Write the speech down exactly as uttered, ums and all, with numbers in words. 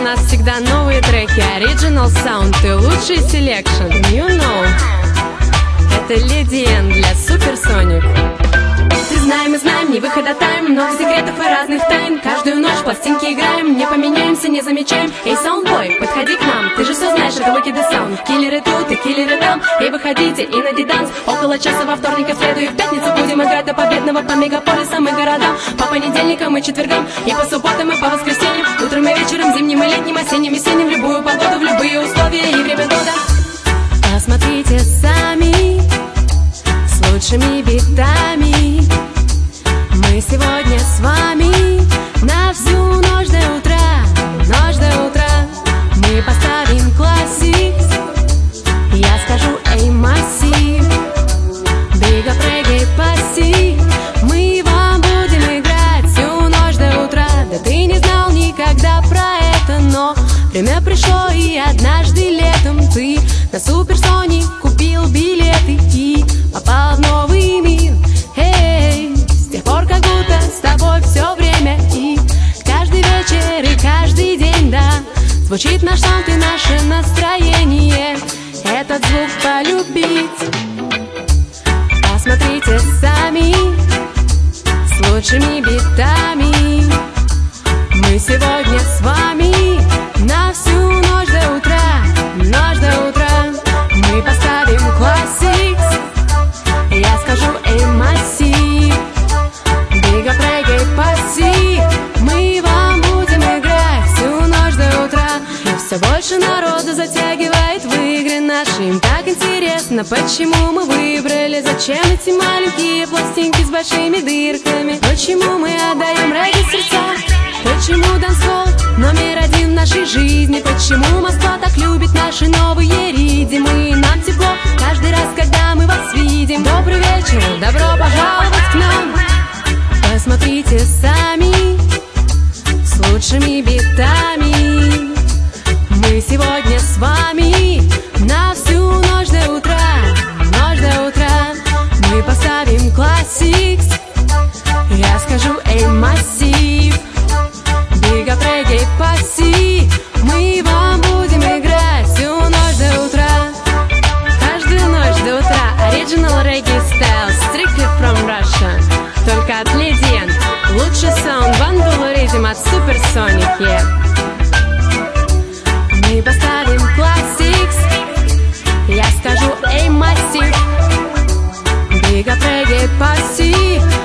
нас всегда новые треки, Original Sound и лучший селекшн. You know. Это Lady N для Supersonic. Ты знаем, мы знаем, не выхода тайм, много секретов и разных тайн. Каждую ночь пластинки играем, не поменяемся, не замечаем. Эй, саундбой, подходи к нам, ты же все знаешь, это Wicked the Sound. Киллеры тут и киллеры там, эй, выходите и на диданс. Около часа во вторник и в среду и в пятницу будем играть до победного по мегаполисам и городам. По понедельникам и четвергам, и по субботам и по воскресеньям. Утром и вечером, зимним и летним, осенним, весенним, в любую погоду, в любые условия и время года. Посмотрите сами, с лучшими битами. Мы сегодня с вами на всю ночь до утра, ночь до утра. Мы поставим классик, я скажу, эй, массив. Бига, прыгай, паси, мы вам будем играть всю ночь до утра. Да ты не знал никогда про это, но время пришло, и однажды летом ты на Суперсоник купил билеты и попал в новый мир. Эй, с тех пор как будто с тобой все время, и каждый вечер и каждый день, да, звучит наш саунд и наше настроение. Этот звук полюбить. Посмотрите сами, с лучшими битами. Мы сегодня с вами на всю ночь до утра, ночь до утра. Мы поставим классик, я скажу, эй, массив. Бига, прыгай, паси, мы вам будем играть всю ночь до утра. И все больше народу затягивает в игры наши. Им так интересно, почему мы выбрали, зачем эти маленькие пластинки с большими дырками. Почему мы отдаем ради сердца, почему дансхолл номер один в нашей жизни. Почему Москва так любит наши новые ридимы. Нам тепло каждый раз, когда мы вас видим. Добрый вечер, добро пожаловать к нам. Посмотрите сами, с лучшими битами. Мы сегодня с вами на всю ночь до утра, ночь до утра. Мы поставим классик, я скажу, эй, массив. Бига, прыгай, паси, мы вам будем играть всю ночь до утра. Каждую ночь до утра. Original Reggae Style, strictly from Russia. Только от Lady N. Лучший саунд, Vandal Rhythm от Supersonic, yeah. Мы поставим классик, я скажу, эй, массив. Бига, прыгай, паси.